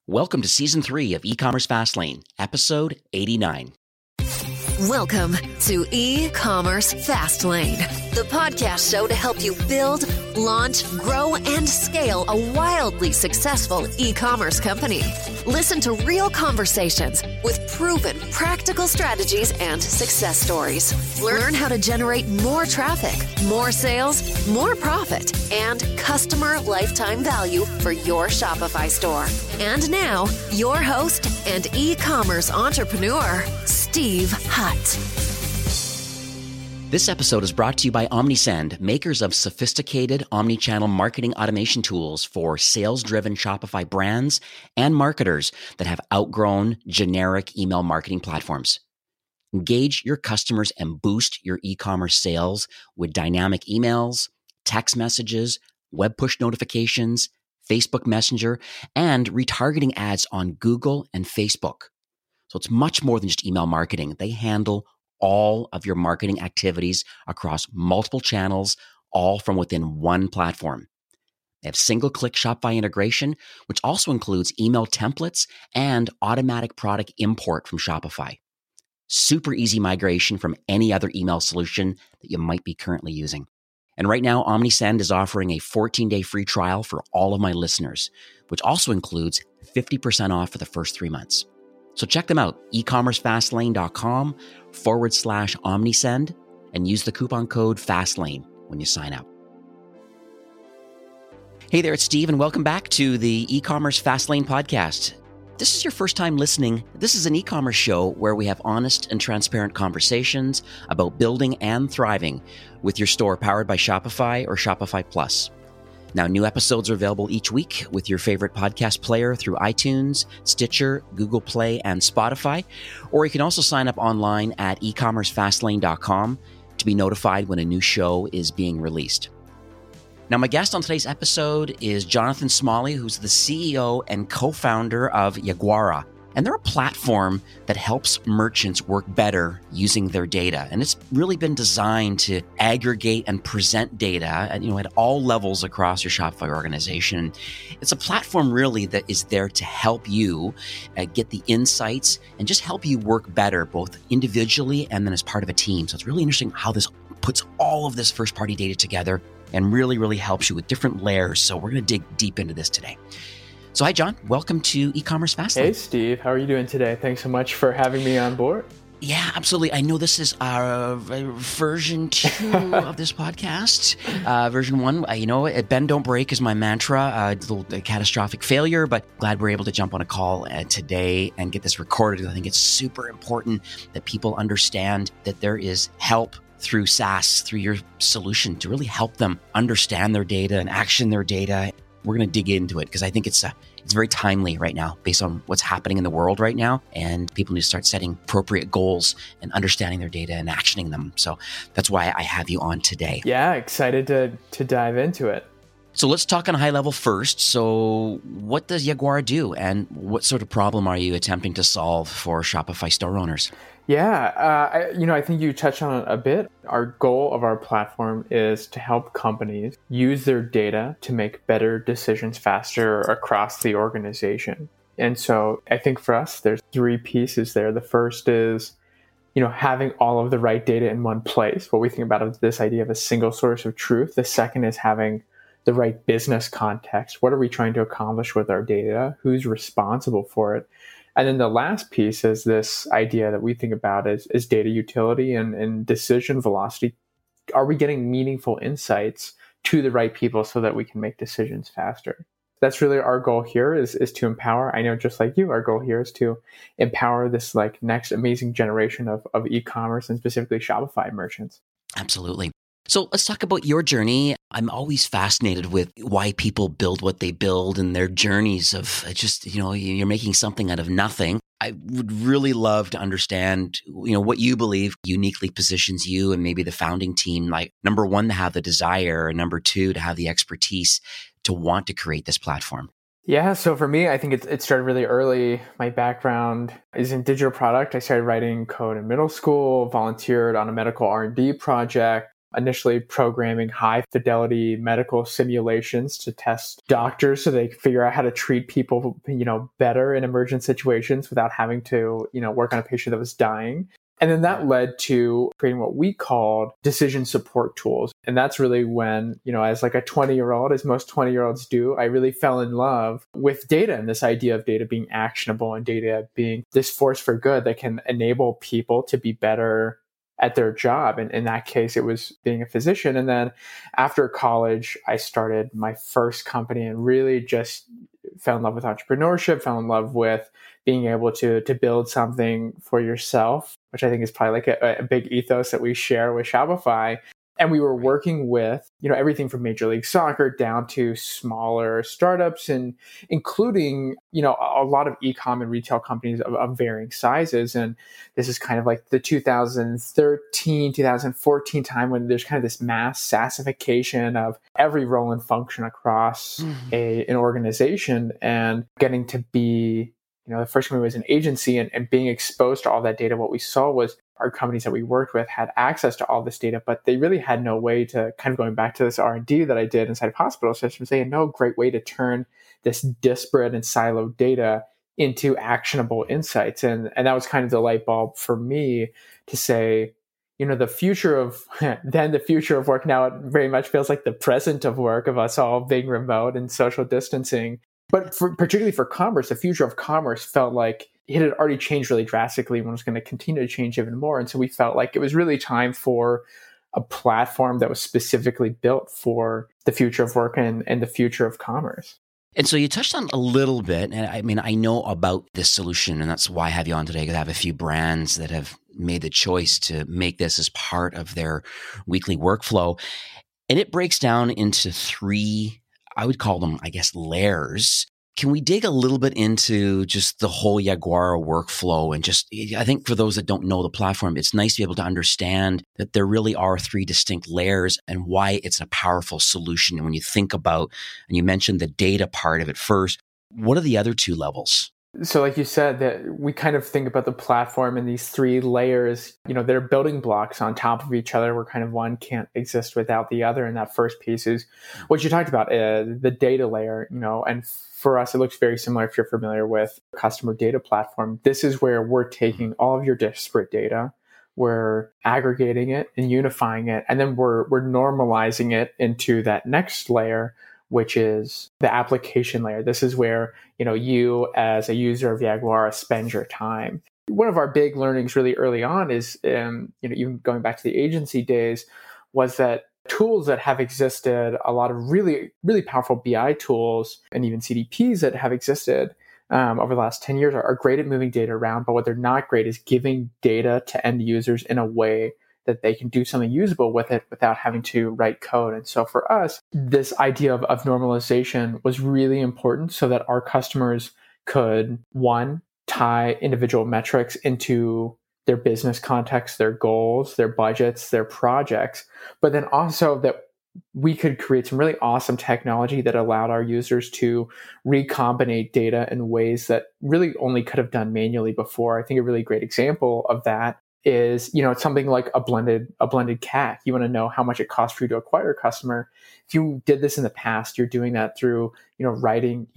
Welcome to Season 3 of E-Commerce Fastlane, Episode 89. Welcome to E-Commerce Fastlane, the podcast show to help you build, launch, grow, and scale a wildly successful e-commerce company. Listen to real conversations with proven practical strategies and success stories. Learn how to generate more traffic, more sales, more profit, and customer lifetime value for your Shopify store. And now, your host and e-commerce entrepreneur, Steve Hutt. This episode is brought to you by Omnisend, makers of sophisticated omnichannel marketing automation tools for sales-driven Shopify brands and marketers that have outgrown generic email marketing platforms. Engage your customers and boost your e-commerce sales with dynamic emails, text messages, web push notifications, Facebook Messenger, and retargeting ads on Google and Facebook. So it's much more than just email marketing. They handle all of your marketing activities across multiple channels, all from within one platform. They have single-click Shopify integration, which also includes email templates and automatic product import from Shopify. Super easy migration from any other email solution that you might be currently using. And right now, Omnisend is offering a 14-day free trial for all of my listeners, which also includes 50% off for the first 3 months. So check them out, ecommercefastlane.com/Omnisend, and use the coupon code FASTLANE when you sign up. Hey there, it's Steve, and welcome back to the E-Commerce Fastlane podcast. This is your first time listening. This is an e-commerce show where we have honest and transparent conversations about building and thriving with your store powered by Shopify or Shopify Plus. Now, new episodes are available each week with your favorite podcast player through iTunes, Stitcher, Google Play, and Spotify. Or you can also sign up online at ecommercefastlane.com to be notified when a new show is being released. Now, my guest on today's episode is Jonathan Smalley, who's the CEO and co-founder of Yaguara. And they're a platform that helps merchants work better using their data. And it's really been designed to aggregate and present data at all levels across your Shopify organization. It's a platform really that is there to help you get the insights and just help you work better, both individually and then as part of a team. So it's really interesting how this puts all of this first-party data together and really, really helps you with different layers. So we're going to dig deep into this today. So hi, John. Welcome to E-Commerce Fastlane. Hey, Steve. How are you doing today? Thanks so much for having me on board. Yeah, absolutely. I know this is our version 2 of this podcast. Version 1, bend, don't break is my mantra. A catastrophic failure, but glad we're able to jump on a call today and get this recorded. I think it's super important that people understand that there is help through SaaS, through your solution, to really help them understand their data and action their data. We're going to dig into it because I think it's very timely right now based on what's happening in the world right now. And people need to start setting appropriate goals and understanding their data and actioning them. So that's why I have you on today. Yeah, excited to dive into it. So let's talk on a high level first. So what does Yaguara do and what sort of problem are you attempting to solve for Shopify store owners? Yeah, I think you touched on it a bit. Our goal of our platform is to help companies use their data to make better decisions faster across the organization. And so I think for us, there's 3 pieces there. The first is, having all of the right data in one place. What we think about is this idea of a single source of truth. The second is having the right business context. What are we trying to accomplish with our data? Who's responsible for it? And then the last piece is this idea that we think about is data utility and decision velocity. Are we getting meaningful insights to the right people so that we can make decisions faster? That's really our goal here is to empower. I know just like you, our goal here is to empower this next amazing generation of e-commerce and specifically Shopify merchants. Absolutely. So let's talk about your journey. I'm always fascinated with why people build what they build and their journeys of just, you're making something out of nothing. I would really love to understand, what you believe uniquely positions you and maybe the founding team, number 1, to have the desire, and number 2, to have the expertise to want to create this platform. Yeah, so for me, I think it started really early. My background is in digital product. I started writing code in middle school, volunteered on a medical R&D project, initially programming high fidelity medical simulations to test doctors so they could figure out how to treat people, better in emergent situations without having to, work on a patient that was dying. And then that led to creating what we called decision support tools. And that's really when, as like a 20-year-old, as most 20-year-olds do, I really fell in love with data and this idea of data being actionable and data being this force for good that can enable people to be better at their job. And in that case, it was being a physician. And then after college, I started my first company and really just fell in love with entrepreneurship, fell in love with being able to build something for yourself, which I think is probably like a big ethos that we share with Shopify. And we were working with, everything from Major League Soccer down to smaller startups and including, a lot of e-com and retail companies of varying sizes. And this is kind of like the 2013, 2014 time when there's kind of this mass SaaSification of every role and function across an organization, and getting to be, the first company was an agency, and being exposed to all that data. What we saw was our companies that we worked with had access to all this data, but they really had no way to, kind of going back to this R&D that I did inside of hospital systems, they had no great way to turn this disparate and siloed data into actionable insights. And that was kind of the light bulb for me to say, the future of work, now it very much feels like the present of work, of us all being remote and social distancing. But particularly for commerce, the future of commerce felt like it had already changed really drastically and was going to continue to change even more. And so we felt like it was really time for a platform that was specifically built for the future of work and the future of commerce. And so you touched on a little bit, and I know about this solution, and that's why I have you on today, because I have a few brands that have made the choice to make this as part of their weekly workflow. And it breaks down into 3, I would call them, layers. Can we dig a little bit into just the whole Jaguara workflow? And just, I think for those that don't know the platform, it's nice to be able to understand that there really are 3 distinct layers and why it's a powerful solution. And when you think about, and you mentioned the data part of it first, what are the other 2 levels? So like you said, that we kind of think about the platform in these 3 layers, they're building blocks on top of each other, where kind of one can't exist without the other. And that first piece is what you talked about, the data layer, and for us, it looks very similar if you're familiar with customer data platform. This is where we're taking all of your disparate data, we're aggregating it and unifying it, and then we're normalizing it into that next layer, which is the application layer. This is where, you as a user of Jaguara spend your time. One of our big learnings really early on is, even going back to the agency days, was that tools that have existed, a lot of really, really powerful BI tools and even CDPs that have existed over the last 10 years are great at moving data around. But what they're not great is giving data to end users in a way that they can do something usable with it without having to write code. And so for us, this idea of normalization was really important so that our customers could, 1, tie individual metrics into their business context, their goals, their budgets, their projects, but then also that we could create some really awesome technology that allowed our users to recombinate data in ways that really only could have done manually before. I think a really great example of that is, it's something like a blended CAC. You want to know how much it costs for you to acquire a customer. If you did this in the past, you're doing that through, writing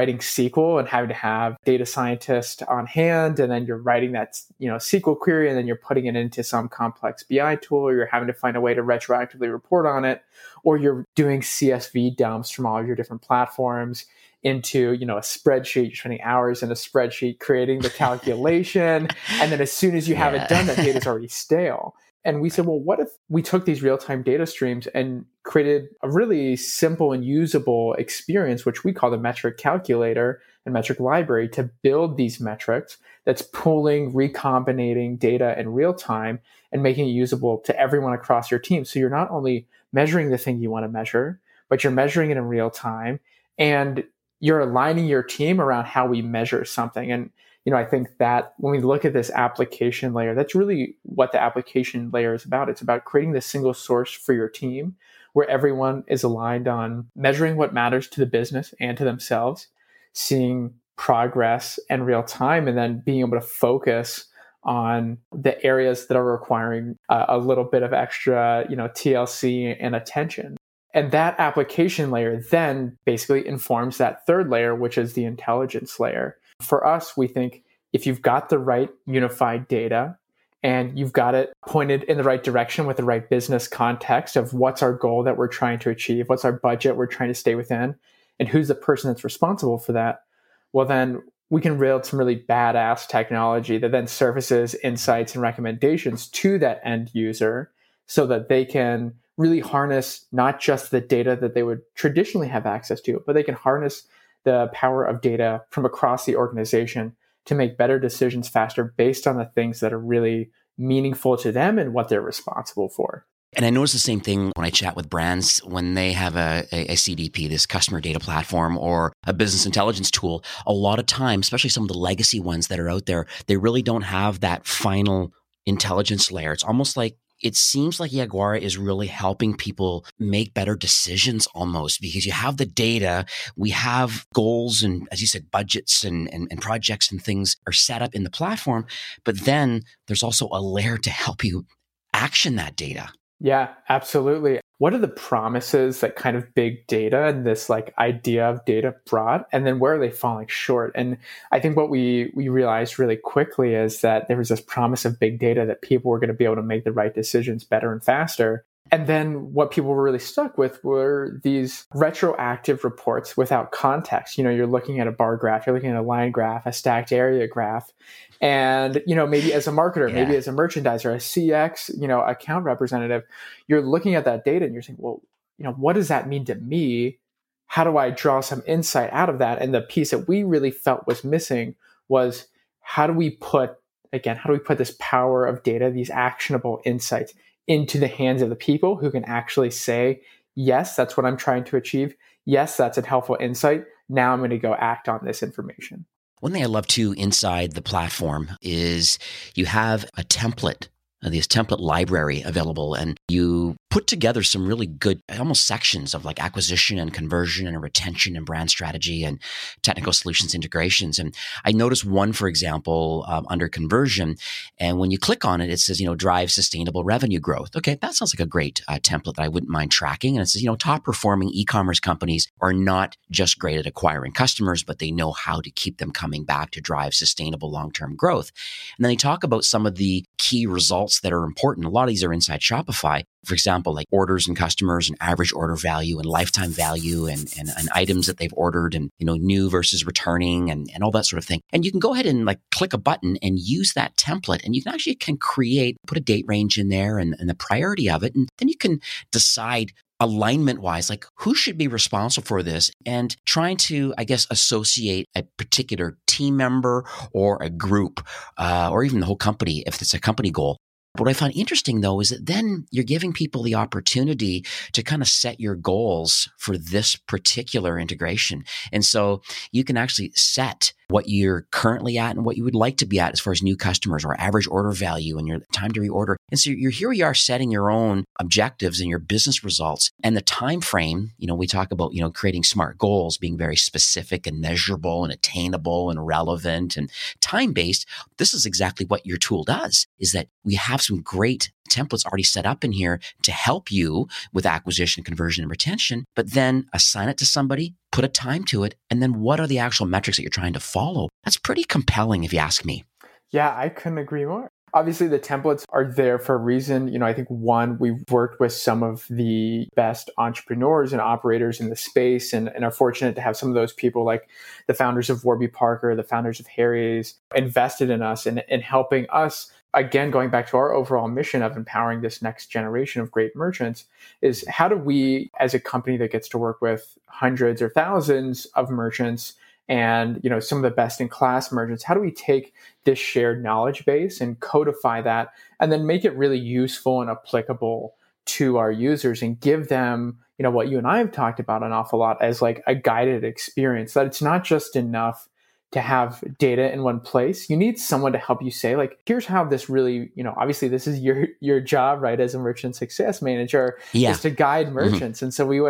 SQL and having to have data scientist on hand, and then you're writing that, SQL query, and then you're putting it into some complex BI tool, or you're having to find a way to retroactively report on it, or you're doing CSV dumps from all of your different platforms into, a spreadsheet. You're spending hours in a spreadsheet creating the calculation. And then as soon as you have it done, that data is already stale. And we said, well, what if we took these real-time data streams and created a really simple and usable experience, which we call the metric calculator and metric library, to build these metrics that's pulling, recombinating data in real time and making it usable to everyone across your team. So you're not only measuring the thing you want to measure, but you're measuring it in real time. And you're aligning your team around how we measure something. And, I think that when we look at this application layer, that's really what the application layer is about. It's about creating this single source for your team where everyone is aligned on measuring what matters to the business and to themselves, seeing progress in real time, and then being able to focus on the areas that are requiring a little bit of extra, TLC and attention. And that application layer then basically informs that third layer, which is the intelligence layer. For us, we think if you've got the right unified data and you've got it pointed in the right direction with the right business context of what's our goal that we're trying to achieve, what's our budget we're trying to stay within, and who's the person that's responsible for that, well, then we can build some really badass technology that then surfaces insights and recommendations to that end user so that they can really harness not just the data that they would traditionally have access to, but they can harness the power of data from across the organization to make better decisions faster based on the things that are really meaningful to them and what they're responsible for. And I notice the same thing when I chat with brands when they have a CDP, this customer data platform, or a business intelligence tool. A lot of times, especially some of the legacy ones that are out there, they really don't have that final intelligence layer. It's almost like it seems like Jaguar is really helping people make better decisions almost because you have the data, we have goals and, as you said, budgets and projects and things are set up in the platform, but then there's also a layer to help you action that data. Yeah, absolutely. What are the promises that kind of big data and this idea of data brought? And then where are they falling short? And I think what we realized really quickly is that there was this promise of big data that people were going to be able to make the right decisions better and faster. And then what people were really stuck with were these retroactive reports without context. You're looking at a bar graph, you're looking at a line graph, a stacked area graph. And, maybe as a marketer, maybe as a merchandiser, a CX, account representative, you're looking at that data and you're saying, well, what does that mean to me? How do I draw some insight out of that? And the piece that we really felt was missing was how do we put this power of data, these actionable insights into the hands of the people who can actually say, yes, that's what I'm trying to achieve. Yes, that's a helpful insight. Now I'm going to go act on this information. One thing I love too inside the platform is you have a template, this template library available, and you put together some really good, almost sections of acquisition and conversion and retention and brand strategy and technical solutions integrations. And I noticed one, for example, under conversion. And when you click on it, it says, drive sustainable revenue growth. Okay, that sounds like a great template that I wouldn't mind tracking. And it says, top performing e-commerce companies are not just great at acquiring customers, but they know how to keep them coming back to drive sustainable long-term growth. And then they talk about some of the key results that are important. A lot of these are inside Shopify. For example, like orders and customers and average order value and lifetime value and items that they've ordered and, new versus returning and all that sort of thing. And you can go ahead and click a button and use that template, and you can actually put a date range in there and the priority of it. And then you can decide alignment-wise, who should be responsible for this, and trying to, associate a particular team member or a group or even the whole company if it's a company goal. What I find interesting, though, is that then you're giving people the opportunity to kind of set your goals for this particular integration. And so you can actually set what you're currently at and what you would like to be at as far as new customers or average order value and your time to reorder. And so here you are setting your own objectives and your business results and the time frame. We talk about, creating SMART goals, being very specific and measurable and attainable and relevant and time-based. This is exactly what your tool does, is that we have some great templates already set up in here to help you with acquisition, conversion, and retention, but then assign it to somebody, put a time to it, and then what are the actual metrics that you're trying to follow? That's pretty compelling if you ask me. Yeah, I couldn't agree more. Obviously, the templates are there for a reason. I think one, we've worked with some of the best entrepreneurs and operators in the space and are fortunate to have some of those people like the founders of Warby Parker, the founders of Harry's, invested in us and helping us. Again, going back to our overall mission of empowering this next generation of great merchants, is how do we, as a company that gets to work with hundreds or thousands of merchants and some of the best in class merchants, how do we take this shared knowledge base and codify that and then make it really useful and applicable to our users and give them what you and I have talked about an awful lot as a guided experience, that it's not just enough to have data in one place. You need someone to help you say, here's how this really, obviously this is your job, right? As a merchant success manager, is to guide merchants. Mm-hmm. And so we want to make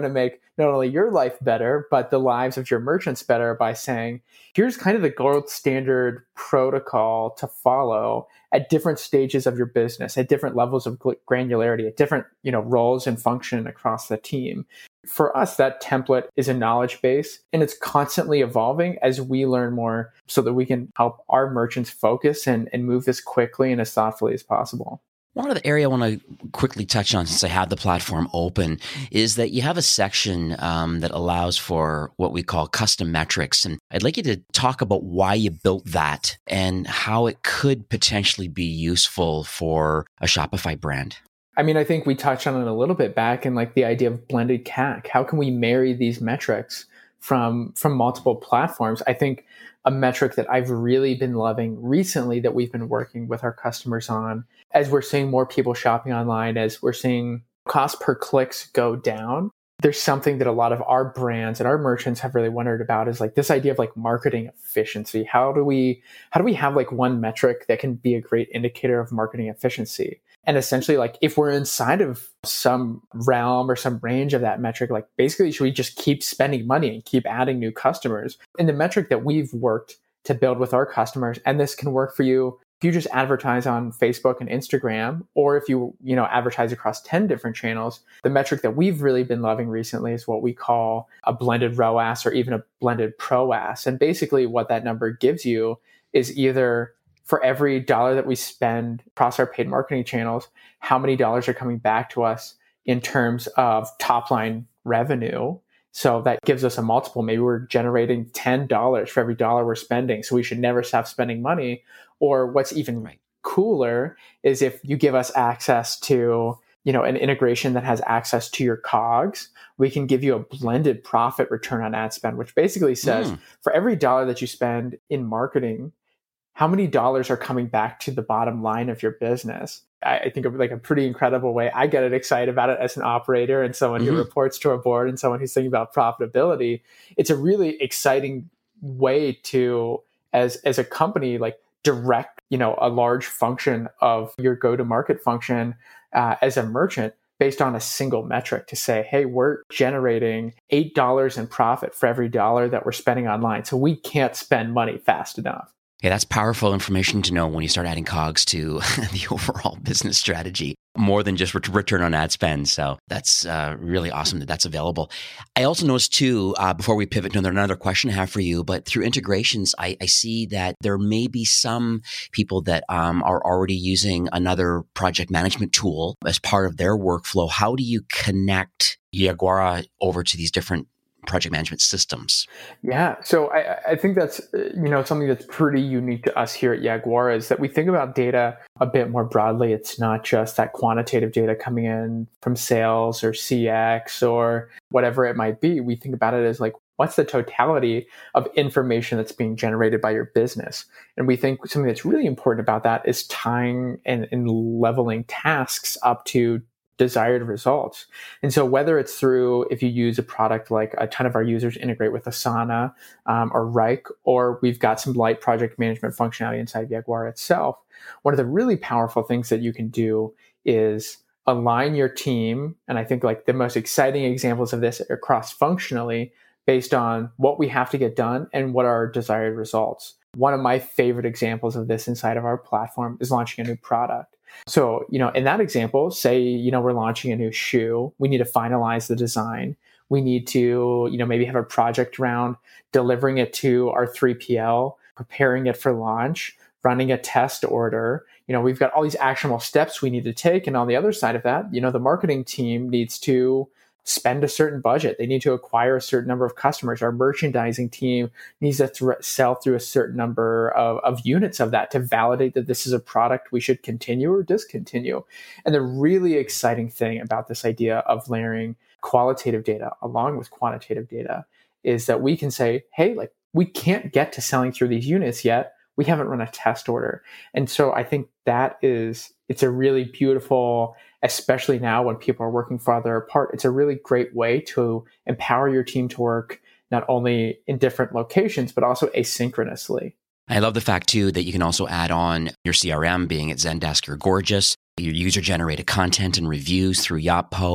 not only your life better, but the lives of your merchants better by saying, here's kind of the gold standard protocol to follow at different stages of your business, at different levels of granularity, at different, roles and function across the team. For us, that template is a knowledge base, and it's constantly evolving as we learn more so that we can help our merchants focus and move as quickly and as thoughtfully as possible. One other area I want to quickly touch on since I have the platform open is that you have a section that allows for what we call custom metrics. And I'd like you to talk about why you built that and how it could potentially be useful for a Shopify brand. I mean, I think we touched on it a little bit back in like the idea of blended CAC. How can we marry these metrics from multiple platforms? I think a metric that I've really been loving recently that we've been working with our customers on, as we're seeing more people shopping online, as we're seeing cost per clicks go down, there's something that a lot of our brands and our merchants have really wondered about is like this idea of like marketing efficiency. How do we have like one metric that can be a great indicator of marketing efficiency? And essentially, like if we're inside of some realm or some range of that metric, like basically, should we just keep spending money and keep adding new customers? And the metric that we've worked to build with our customers, and this can work for you if you just advertise on Facebook and Instagram, or if you advertise across 10 different channels. The metric that we've really been loving recently is what we call a blended ROAS or even a blended PROAS. And basically what that number gives you is either for every dollar that we spend across our paid marketing channels, how many dollars are coming back to us in terms of top line revenue. So that gives us a multiple. Maybe we're generating $10 for every dollar we're spending. So we should never stop spending money. Or what's even cooler is if you give us access to, an integration that has access to your COGS, we can give you a blended profit return on ad spend, which basically says for every dollar that you spend in marketing, how many dollars are coming back to the bottom line of your business? I think of like a pretty incredible way. I get excited about it as an operator and someone who reports to a board and someone who's thinking about profitability. It's a really exciting way to, as a company, like direct, a large function of your go-to-market function as a merchant based on a single metric to say, hey, we're generating $8 in profit for every dollar that we're spending online. So we can't spend money fast enough. Yeah, that's powerful information to know when you start adding COGS to the overall business strategy, more than just return on ad spend. So that's really awesome that that's available. I also noticed too, before we pivot to another question I have for you, but through integrations, I see that there may be some people that are already using another project management tool as part of their workflow. How do you connect Yaguara over to these different project management systems? Yeah. So I think that's, something that's pretty unique to us here at Yaguara is that we think about data a bit more broadly. It's not just that quantitative data coming in from sales or CX or whatever it might be. We think about it as like, what's the totality of information that's being generated by your business? And we think something that's really important about that is tying and leveling tasks up to desired results. And so whether it's through, if you use a product like a ton of our users integrate with Asana or Wrike, or we've got some light project management functionality inside Yaguara itself, one of the really powerful things that you can do is align your team. And I think like the most exciting examples of this are cross-functionally based on what we have to get done and what are our desired results. One of my favorite examples of this inside of our platform is launching a new product. So, in that example, say, we're launching a new shoe. We need to finalize the design. We need to, maybe have a project around delivering it to our 3PL, preparing it for launch, running a test order. We've got all these actionable steps we need to take. And on the other side of that, the marketing team needs to spend a certain budget. They need to acquire a certain number of customers. Our merchandising team needs to sell through a certain number of units of that to validate that this is a product we should continue or discontinue. And the really exciting thing about this idea of layering qualitative data along with quantitative data is that we can say, hey, like we can't get to selling through these units yet. We haven't run a test order. And so I think it's a really beautiful, especially now when people are working farther apart, it's a really great way to empower your team to work not only in different locations, but also asynchronously. I love the fact too that you can also add on your CRM, being at Zendesk or Gorgias, your user-generated content and reviews through Yotpo,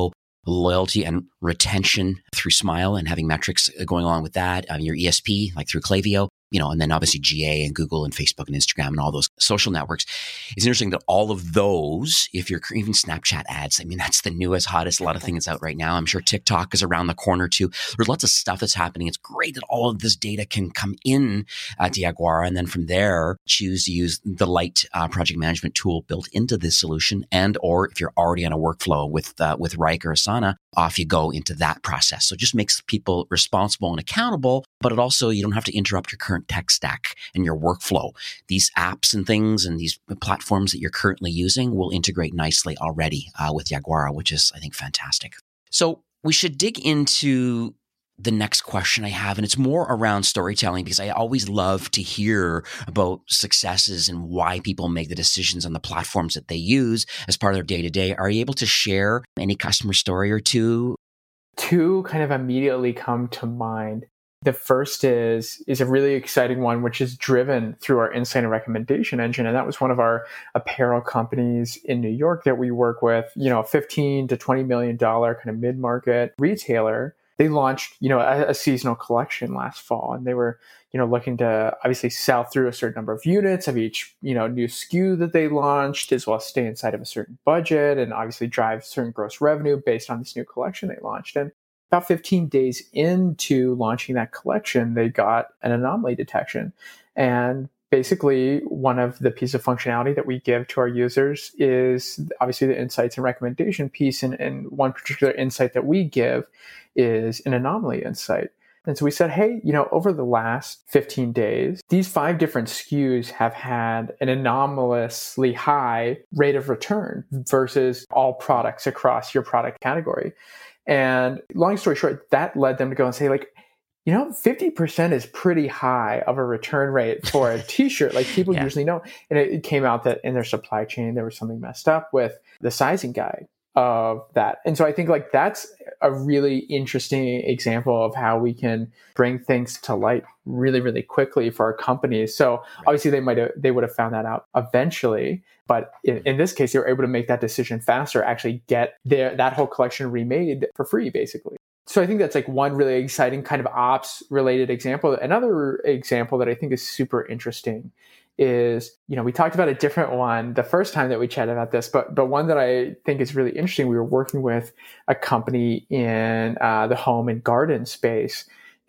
loyalty and retention through Smile and having metrics going along with that, your ESP, like through Klaviyo, and then obviously GA and Google and Facebook and Instagram and all those social networks. It's interesting that all of those, if you're even Snapchat ads, that's the newest, hottest, a lot of things out right now. I'm sure TikTok is around the corner too. There's lots of stuff that's happening. It's great that all of this data can come in to Jaguara, and then from there, choose to use the Light project management tool built into this solution, and or if you're already on a workflow with Wrike or Asana, off you go into that process. So it just makes people responsible and accountable, but it also, you don't have to interrupt your current tech stack and your workflow. These apps and things and these platforms that you're currently using will integrate nicely already with Jaguara, which is, I think, fantastic. So we should dig into the next question I have, and it's more around storytelling, because I always love to hear about successes and why people make the decisions on the platforms that they use as part of their day-to-day. Are you able to share any customer story or two? Two kind of immediately come to mind. The first is a really exciting one, which is driven through our insight and recommendation engine. And that was one of our apparel companies in New York that we work with, a $15 to $20 million kind of mid-market retailer. They launched, a seasonal collection last fall, and they were, looking to obviously sell through a certain number of units of each, new SKU that they launched, as well as stay inside of a certain budget and obviously drive certain gross revenue based on this new collection they launched. And about 15 days into launching that collection, they got an anomaly detection. And basically, one of the pieces of functionality that we give to our users is obviously the insights and recommendation piece. And one particular insight that we give is an anomaly insight. And so we said, hey, over the last 15 days, these 5 different SKUs have had an anomalously high rate of return versus all products across your product category. And long story short, that led them to go and say, 50% is pretty high of a return rate for a t-shirt. People usually know. And it came out that in their supply chain, there was something messed up with the sizing guide of that. And so I think that's a really interesting example of how we can bring things to light really, really quickly for our companies. So obviously they would have found that out eventually, but in this case, they were able to make that decision faster, actually get that whole collection remade for free, basically. So I think that's one really exciting kind of ops related example. Another example that I think is super interesting is, we talked about a different one the first time that we chatted about this, but one that I think is really interesting. We were working with a company in the home and garden space,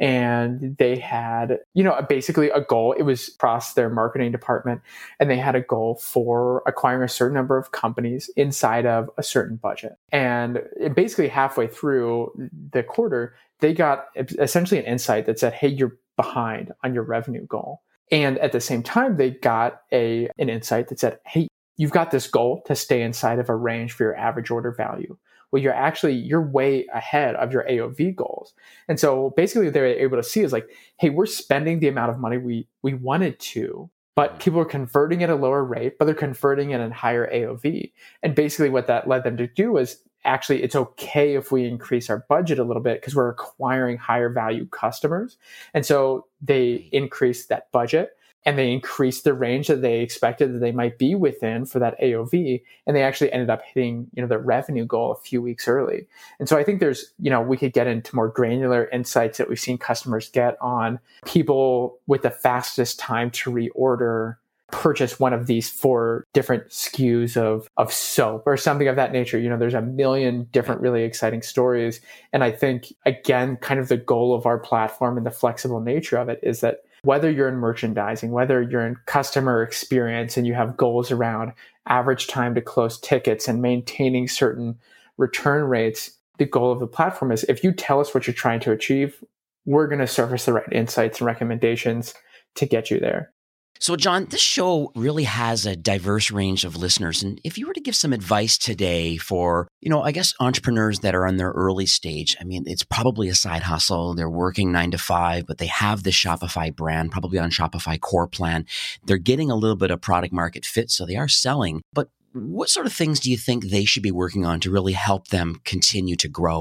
and they had, basically a goal. It was across their marketing department, and they had a goal for acquiring a certain number of companies inside of a certain budget. And basically halfway through the quarter, they got essentially an insight that said, hey, you're behind on your revenue goal. And at the same time, they got an insight that said, hey, you've got this goal to stay inside of a range for your average order value. Well, you're way ahead of your AOV goals. And so basically they were able to see is hey, we're spending the amount of money we wanted to, but people are converting at a lower rate, but they're converting at a higher AOV. And basically what that led them to do is actually, it's okay if we increase our budget a little bit because we're acquiring higher value customers. And so they increased that budget and they increased the range that they expected that they might be within for that AOV. And they actually ended up hitting, their revenue goal a few weeks early. And so I think there's, we could get into more granular insights that we've seen customers get on people with the fastest time to reorder purchase one of these 4 different SKUs of soap or something of that nature. There's a million different really exciting stories. And I think, again, kind of the goal of our platform and the flexible nature of it is that whether you're in merchandising, whether you're in customer experience and you have goals around average time to close tickets and maintaining certain return rates, the goal of the platform is if you tell us what you're trying to achieve, we're going to surface the right insights and recommendations to get you there. So, John, this show really has a diverse range of listeners. And if you were to give some advice today for, I guess entrepreneurs that are on their early stage, it's probably a side hustle. They're working 9 to 5, but they have the Shopify brand, probably on Shopify core plan. They're getting a little bit of product market fit, so they are selling. But what sort of things do you think they should be working on to really help them continue to grow?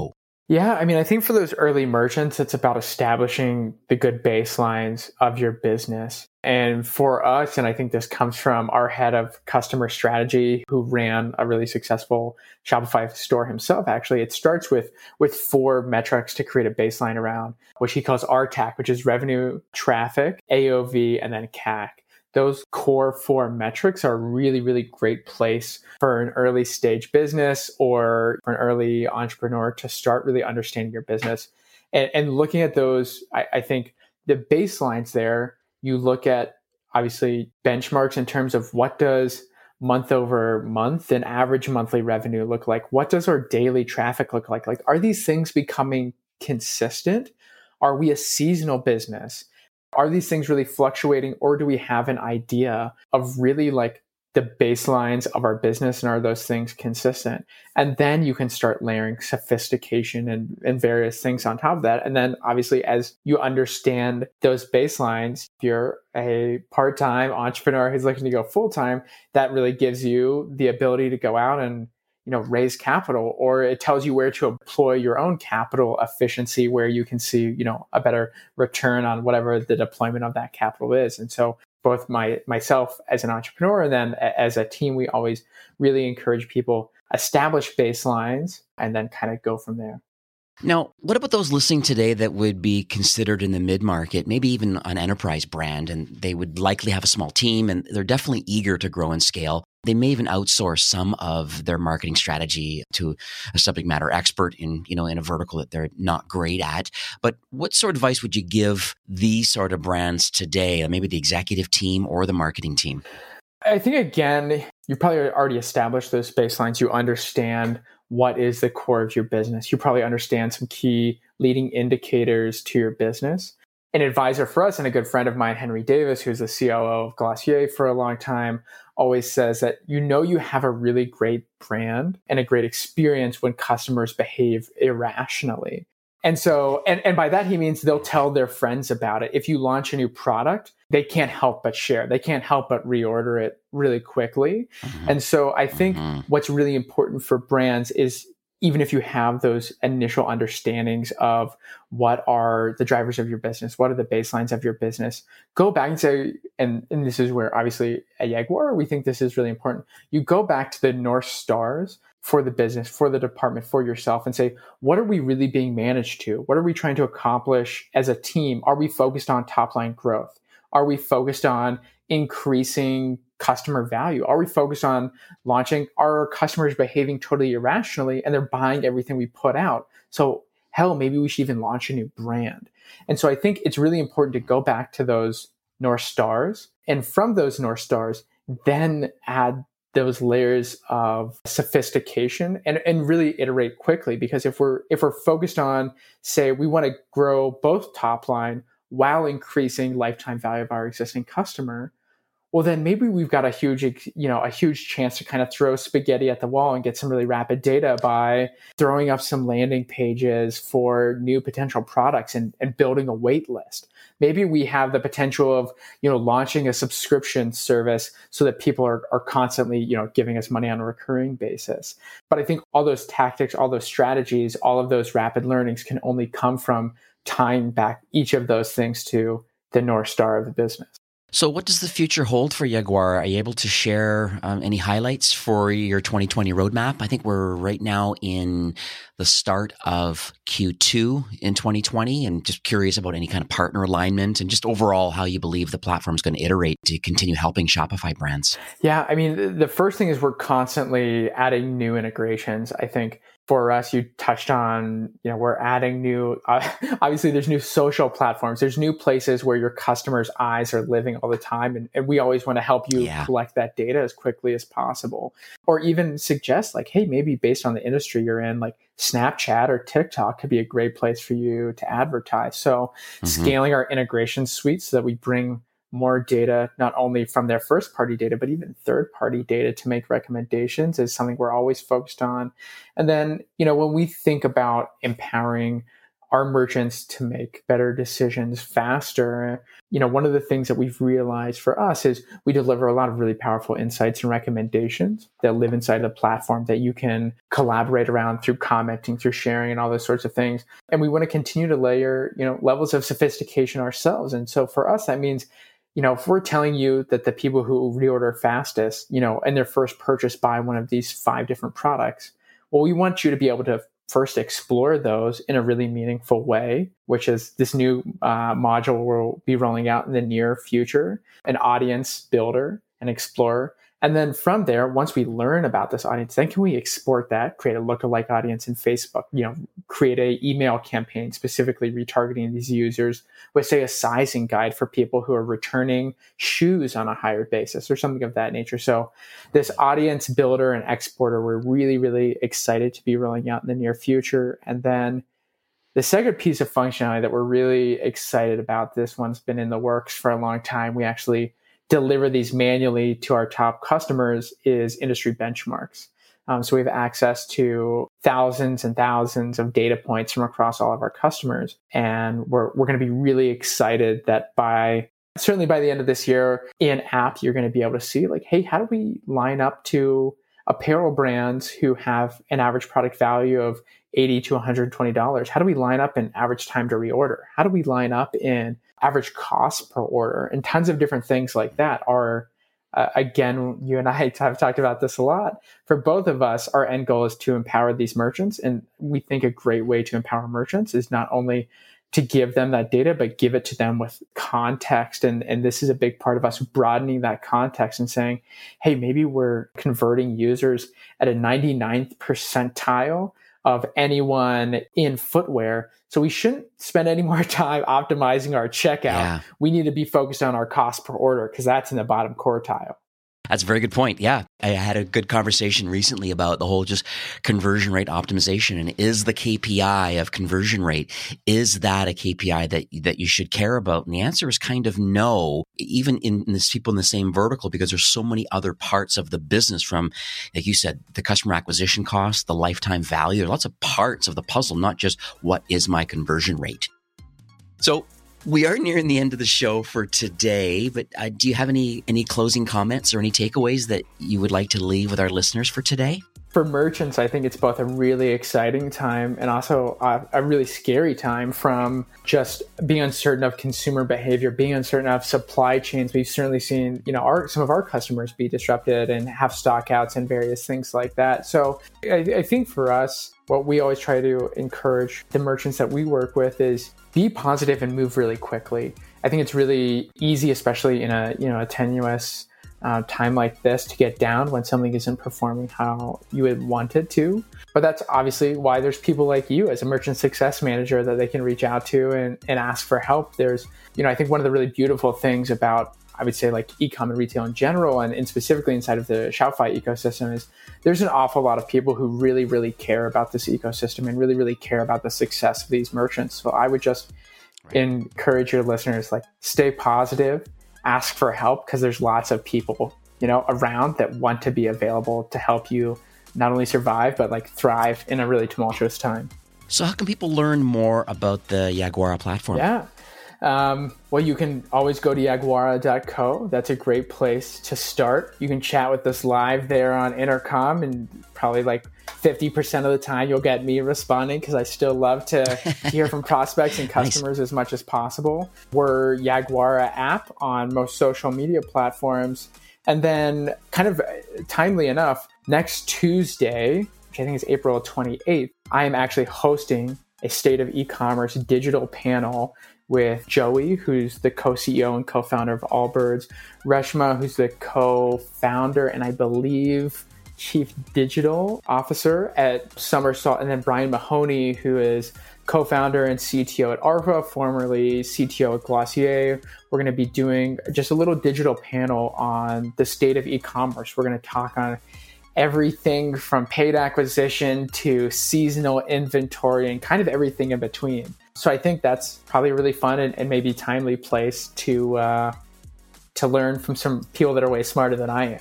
Yeah, I mean, I think for those early merchants, it's about establishing the good baselines of your business. And for us, and I think this comes from our head of customer strategy, who ran a really successful Shopify store himself, actually, it starts with 4 metrics to create a baseline around, which he calls RTAC, which is revenue, traffic, AOV, and then CAC. Those core 4 metrics are a really, really great place for an early stage business or for an early entrepreneur to start really understanding your business. And looking at those, I think the baselines there, you look at obviously benchmarks in terms of what does month over month and average monthly revenue look like? What does our daily traffic look like? Like, are these things becoming consistent? Are we a seasonal business? Are these things really fluctuating, or do we have an idea of really like the baselines of our business, and are those things consistent? And then you can start layering sophistication and various things on top of that. And then obviously, as you understand those baselines, if you're a part-time entrepreneur who's looking to go full-time, that really gives you the ability to go out and raise capital, or it tells you where to employ your own capital efficiency, where you can see, a better return on whatever the deployment of that capital is. And so both myself as an entrepreneur and then as a team, we always really encourage people establish baselines and then kind of go from there. Now, what about those listening today that would be considered in the mid-market, maybe even an enterprise brand, and they would likely have a small team and they're definitely eager to grow and scale? They may even outsource some of their marketing strategy to a subject matter expert in a vertical that they're not great at. But what sort of advice would you give these sort of brands today, maybe the executive team or the marketing team? I think, again, you probably already established those baselines. You understand what is the core of your business. You probably understand some key leading indicators to your business. An advisor for us and a good friend of mine, Henry Davis, who's the COO of Glossier for a long time, always says that you have a really great brand and a great experience when customers behave irrationally. And so, and by that, he means they'll tell their friends about it. If you launch a new product, they can't help but share. They can't help but reorder it really quickly. Mm-hmm. And so I think what's really important for brands is, even if you have those initial understandings of what are the drivers of your business, what are the baselines of your business, go back and say, and this is where obviously at Jaguar, we think this is really important. You go back to the North Stars for the business, for the department, for yourself, and say, what are we really being managed to? What are we trying to accomplish as a team? Are we focused on top line growth? Are we focused on increasing customer value? Are we focused on launching? Are our customers behaving totally irrationally and they're buying everything we put out? So hell, maybe we should even launch a new brand. And so I think it's really important to go back to those North Stars, and from those North Stars, then add those layers of sophistication and really iterate quickly. Because if we're focused on, say, we want to grow both top line while increasing lifetime value of our existing customer, well, then maybe we've got a huge chance to kind of throw spaghetti at the wall and get some really rapid data by throwing up some landing pages for new potential products and building a wait list. Maybe we have the potential of, launching a subscription service so that people are constantly, giving us money on a recurring basis. But I think all those tactics, all those strategies, all of those rapid learnings can only come from tying back each of those things to the North Star of the business. So what does the future hold for Jaguar? Are you able to share any highlights for your 2020 roadmap? I think we're right now in the start of Q2 in 2020, and just curious about any kind of partner alignment and just overall how you believe the platform is going to iterate to continue helping Shopify brands. Yeah, I mean, the first thing is we're constantly adding new integrations. I think for us, you touched on, we're adding new, obviously there's new social platforms. There's new places where your customers' eyes are living all the time. And we always want to help you collect that data as quickly as possible. Or even suggest like, hey, maybe based on the industry you're in, like Snapchat or TikTok could be a great place for you to advertise. So scaling our integration suite so that we bring more data, not only from their first party data, but even third party data to make recommendations is something we're always focused on. And then, when we think about empowering our merchants to make better decisions faster. One of the things that we've realized for us is we deliver a lot of really powerful insights and recommendations that live inside the platform that you can collaborate around through commenting, through sharing, and all those sorts of things. And we want to continue to layer, levels of sophistication ourselves. And so for us, that means, if we're telling you that the people who reorder fastest, in their first purchase buy one of these 5 different products, well, we want you to be able to first explore those in a really meaningful way, which is this new module we'll be rolling out in the near future, an audience builder and explorer. And then from there, once we learn about this audience, then can we export that, create a lookalike audience in Facebook, create a email campaign specifically retargeting these users with, say, a sizing guide for people who are returning shoes on a hired basis or something of that nature. So this audience builder and exporter, we're really, really excited to be rolling out in the near future. And then the second piece of functionality that we're really excited about, this one's been in the works for a long time. We actually deliver these manually to our top customers, is industry benchmarks. So we have access to thousands and thousands of data points from across all of our customers. And we're going to be really excited that certainly by the end of this year, in app, you're going to be able to see hey, how do we line up to apparel brands who have an average product value of $80 to $120? How do we line up in average time to reorder? How do we line up in average cost per order? And tons of different things like that are, again, you and I have talked about this a lot. For both of us, our end goal is to empower these merchants. And we think a great way to empower merchants is not only to give them that data, but give it to them with context. And this is a big part of us broadening that context and saying, hey, maybe we're converting users at a 99th percentile of anyone in footwear. So we shouldn't spend any more time optimizing our checkout. Yeah. We need to be focused on our cost per order because that's in the bottom quartile. That's a very good point. Yeah. I had a good conversation recently about the whole just conversion rate optimization. And is the KPI of conversion rate, is that a KPI that you should care about? And the answer is kind of no, even in this people in the same vertical, because there's so many other parts of the business from, like you said, the customer acquisition cost, the lifetime value. There are lots of parts of the puzzle, not just what is my conversion rate. So we are nearing the end of the show for today, but do you have any closing comments or any takeaways that you would like to leave with our listeners for today? For merchants, I think it's both a really exciting time and also a really scary time from just being uncertain of consumer behavior, being uncertain of supply chains. We've certainly seen, some of our customers be disrupted and have stockouts and various things like that. So I think for us, what we always try to encourage the merchants that we work with is be positive and move really quickly. I think it's really easy, especially in a tenuous time like this, to get down when something isn't performing how you would want it to. But that's obviously why there's people like you as a merchant success manager that they can reach out to and ask for help. There's, I think one of the really beautiful things about, I would say, like e-com and retail in general, and specifically inside of the Shopify ecosystem, is there's an awful lot of people who really, really care about this ecosystem and really, really care about the success of these merchants. So I would just encourage your listeners, stay positive, ask for help, because there's lots of people, around that want to be available to help you not only survive, but thrive in a really tumultuous time. So how can people learn more about the Yaguara platform? Yeah. Well, you can always go to yaguara.co. That's a great place to start. You can chat with us live there on Intercom, and probably 50% of the time you'll get me responding, because I still love to hear from prospects and customers as much as possible. We're Yaguara app on most social media platforms. And then, kind of timely enough, next Tuesday, which I think is April 28th, I am actually hosting a State of E-commerce digital panel with Joey, who's the co-CEO and co-founder of Allbirds, Reshma, who's the co-founder and I believe chief digital officer at Somersault, and then Brian Mahoney, who is co-founder and CTO at Arva, formerly CTO at Glossier. We're going to be doing just a little digital panel on the state of e-commerce. We're going to talk on everything from paid acquisition to seasonal inventory and kind of everything in between. So I think that's probably a really fun and maybe timely place to learn from some people that are way smarter than I am.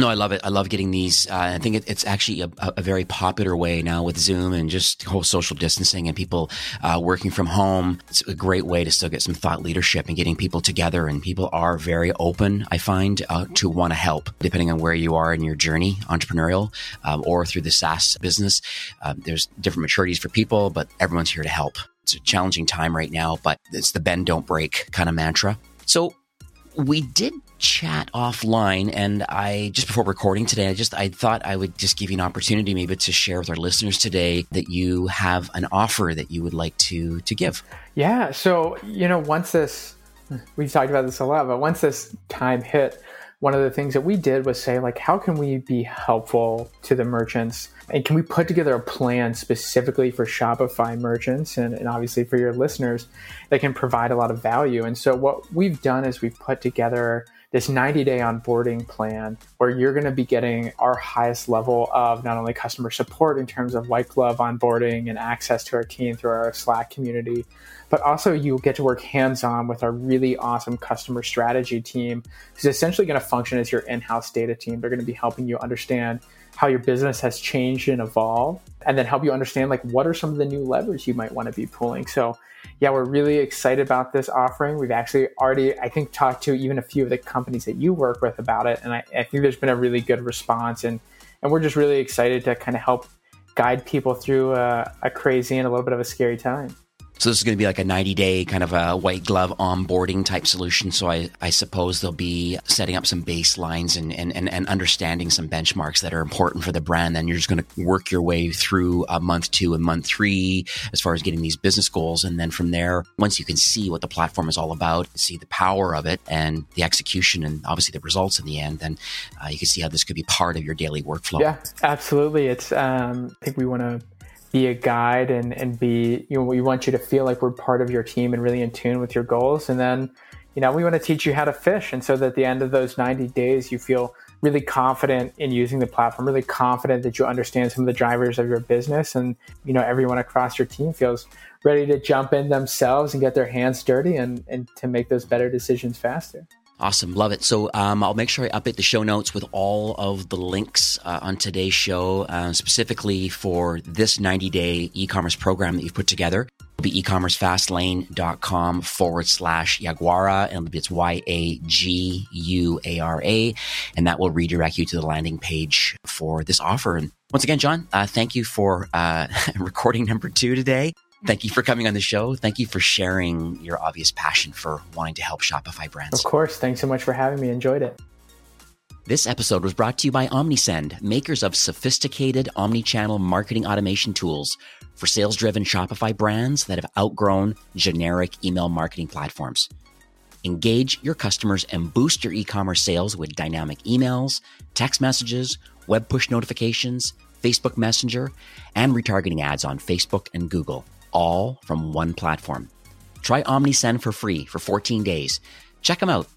No, I love it. I love getting these. I think it's actually a very popular way now with Zoom and just whole social distancing and people working from home. It's a great way to still get some thought leadership and getting people together. And people are very open, I find, to want to help, depending on where you are in your journey, entrepreneurial or through the SaaS business. There's different maturities for people, but everyone's here to help. It's a challenging time right now, but it's the bend, don't break kind of mantra. So we did chat offline, and just before recording today, I thought I would just give you an opportunity maybe to share with our listeners today that you have an offer that you would like to give. Yeah. So, once we've talked about this a lot, but once this time hit, one of the things that we did was say, like, how can we be helpful to the merchants? And can we put together a plan specifically for Shopify merchants and obviously for your listeners that can provide a lot of value? And so what we've done is we've put together this 90-day onboarding plan where you're going to be getting our highest level of not only customer support in terms of white glove onboarding and access to our team through our Slack community, but also you'll get to work hands-on with our really awesome customer strategy team, who's essentially going to function as your in-house data team. They're going to be helping you understand how your business has changed and evolved, and then help you understand, like, what are some of the new levers you might want to be pulling. So yeah, we're really excited about this offering. We've actually already, I think, talked to even a few of the companies that you work with about it. And I think there's been a really good response. And we're just really excited to kind of help guide people through a crazy and a little bit of a scary time. So this is going to be like a 90-day kind of a white glove onboarding type solution. So I suppose they'll be setting up some baselines and understanding some benchmarks that are important for the brand. Then you're just going to work your way through month 2 and month 3 as far as getting these business goals. And then from there, once you can see what the platform is all about, see the power of it and the execution and obviously the results in the end, then you can see how this could be part of your daily workflow. Yeah, absolutely. It's I think we want to be a guide and be, we want you to feel like we're part of your team and really in tune with your goals. And then, we want to teach you how to fish. And so that at the end of those 90 days, you feel really confident in using the platform, really confident that you understand some of the drivers of your business. And, everyone across your team feels ready to jump in themselves and get their hands dirty and to make those better decisions faster. Awesome. Love it. So I'll make sure I update the show notes with all of the links on today's show, specifically for this 90-day e-commerce program that you've put together. It'll be ecommercefastlane.com/Yaguara, and it's YAGUARA, and that will redirect you to the landing page for this offer. And once again, John, thank you for recording number 2 today. Thank you for coming on the show. Thank you for sharing your obvious passion for wanting to help Shopify brands. Of course. Thanks so much for having me. Enjoyed it. This episode was brought to you by Omnisend, makers of sophisticated omnichannel marketing automation tools for sales-driven Shopify brands that have outgrown generic email marketing platforms. Engage your customers and boost your e-commerce sales with dynamic emails, text messages, web push notifications, Facebook Messenger, and retargeting ads on Facebook and Google, all from one platform. Try Omnisend for free for 14 days. Check them out,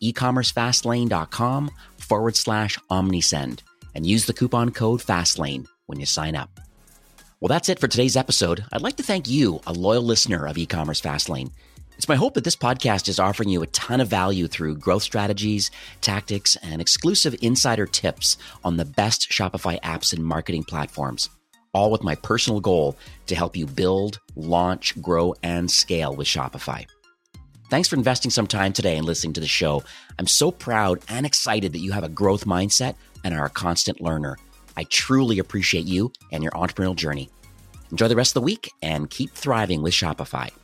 ecommercefastlane.com/Omnisend, and use the coupon code FASTLANE when you sign up. Well, that's it for today's episode. I'd like to thank you, a loyal listener of E-commerce Fastlane. It's my hope that this podcast is offering you a ton of value through growth strategies, tactics, and exclusive insider tips on the best Shopify apps and marketing platforms, all with my personal goal to help you build, launch, grow, and scale with Shopify. Thanks for investing some time today and listening to the show. I'm so proud and excited that you have a growth mindset and are a constant learner. I truly appreciate you and your entrepreneurial journey. Enjoy the rest of the week and keep thriving with Shopify.